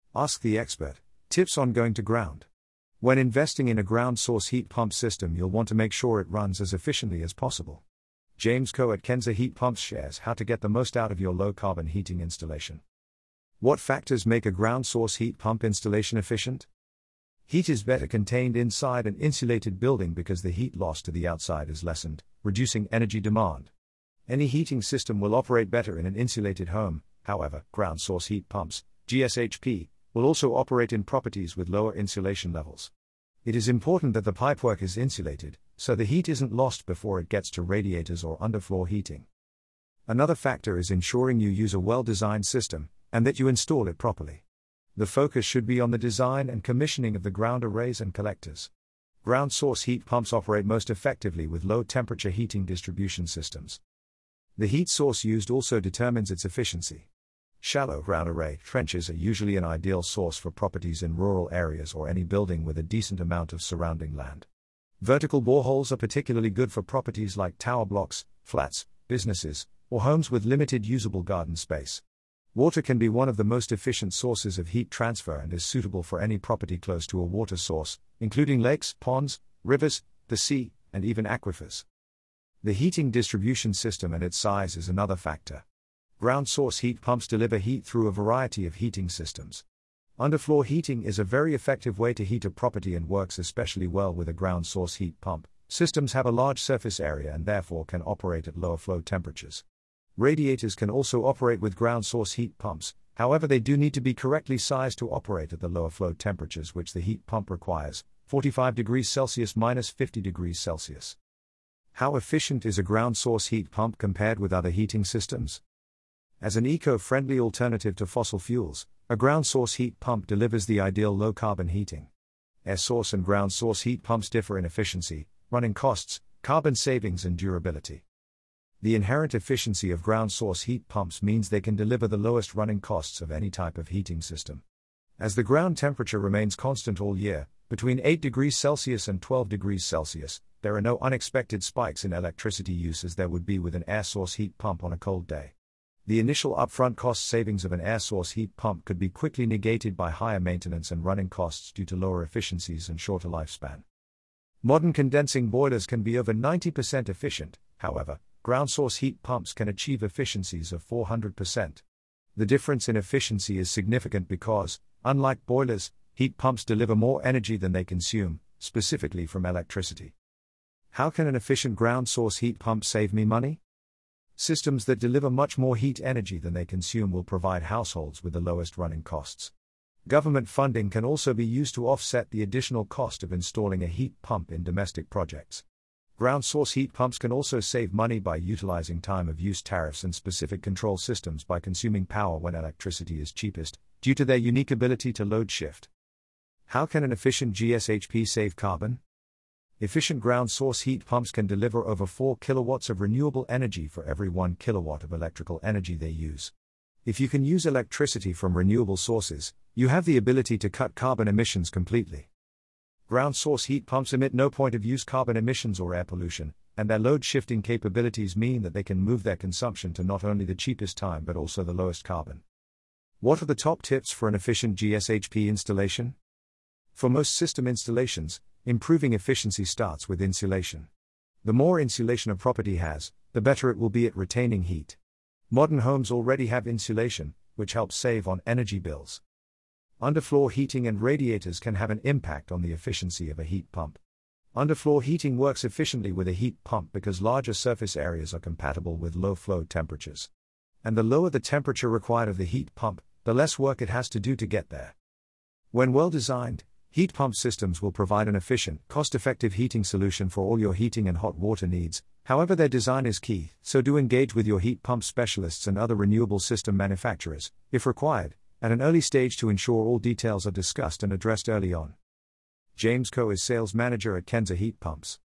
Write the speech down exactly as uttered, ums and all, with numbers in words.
Ask the expert. Tips on going to ground. When investing in a ground source heat pump system, you'll want to make sure it runs as efficiently as possible. James Coe at Kenza Heat Pumps shares how to get the most out of your low carbon heating installation. What factors make a ground source heat pump installation efficient? Heat is better contained inside an insulated building because the heat loss to the outside is lessened, reducing energy demand. Any heating system will operate better in an insulated home. However, ground source heat pumps, G S H P, will also operate in properties with lower insulation levels. It is important that the pipework is insulated, so the heat isn't lost before it gets to radiators or underfloor heating. Another factor is ensuring you use a well-designed system, and that you install it properly. The focus should be on the design and commissioning of the ground arrays and collectors. Ground source heat pumps operate most effectively with low-temperature heating distribution systems. The heat source used also determines its efficiency. Shallow ground array trenches are usually an ideal source for properties in rural areas or any building with a decent amount of surrounding land. Vertical boreholes are particularly good for properties like tower blocks, flats, businesses, or homes with limited usable garden space. Water can be one of the most efficient sources of heat transfer and is suitable for any property close to a water source, including lakes, ponds, rivers, the sea, and even aquifers. The heating distribution system and its size is another factor. Ground source heat pumps deliver heat through a variety of heating systems. Underfloor heating is a very effective way to heat a property and works especially well with a ground source heat pump. Systems have a large surface area and therefore can operate at lower flow temperatures. Radiators can also operate with ground source heat pumps, however they do need to be correctly sized to operate at the lower flow temperatures which the heat pump requires, forty-five degrees Celsius minus fifty degrees Celsius. How efficient is a ground source heat pump compared with other heating systems? As an eco-friendly alternative to fossil fuels, a ground source heat pump delivers the ideal low-carbon heating. Air source and ground source heat pumps differ in efficiency, running costs, carbon savings and durability. The inherent efficiency of ground source heat pumps means they can deliver the lowest running costs of any type of heating system. As the ground temperature remains constant all year, between eight degrees Celsius and twelve degrees Celsius, there are no unexpected spikes in electricity use as there would be with an air source heat pump on a cold day. The initial upfront cost savings of an air source heat pump could be quickly negated by higher maintenance and running costs due to lower efficiencies and shorter lifespan. Modern condensing boilers can be over ninety percent efficient, however, ground source heat pumps can achieve efficiencies of four hundred percent. The difference in efficiency is significant because, unlike boilers, heat pumps deliver more energy than they consume, specifically from electricity. How can an efficient ground source heat pump save me money? Systems that deliver much more heat energy than they consume will provide households with the lowest running costs. Government funding can also be used to offset the additional cost of installing a heat pump in domestic projects. Ground source heat pumps can also save money by utilizing time of use tariffs and specific control systems by consuming power when electricity is cheapest, due to their unique ability to load shift. How can an efficient G S H P save carbon? Efficient ground source heat pumps can deliver over four kilowatts of renewable energy for every one kilowatt of electrical energy they use. If you can use electricity from renewable sources, you have the ability to cut carbon emissions completely. Ground source heat pumps emit no point-of-use carbon emissions or air pollution, and their load-shifting capabilities mean that they can move their consumption to not only the cheapest time but also the lowest carbon. What are the top tips for an efficient G S H P installation? For most system installations, improving efficiency starts with insulation. The more insulation a property has, the better it will be at retaining heat. Modern homes already have insulation, which helps save on energy bills. Underfloor heating and radiators can have an impact on the efficiency of a heat pump. Underfloor heating works efficiently with a heat pump because larger surface areas are compatible with low flow temperatures. And the lower the temperature required of the heat pump, the less work it has to do to get there. When well designed, heat pump systems will provide an efficient, cost-effective heating solution for all your heating and hot water needs. However, their design is key, so do engage with your heat pump specialists and other renewable system manufacturers, if required, at an early stage to ensure all details are discussed and addressed early on. James Coe is Sales Manager at Kenza Heat Pumps.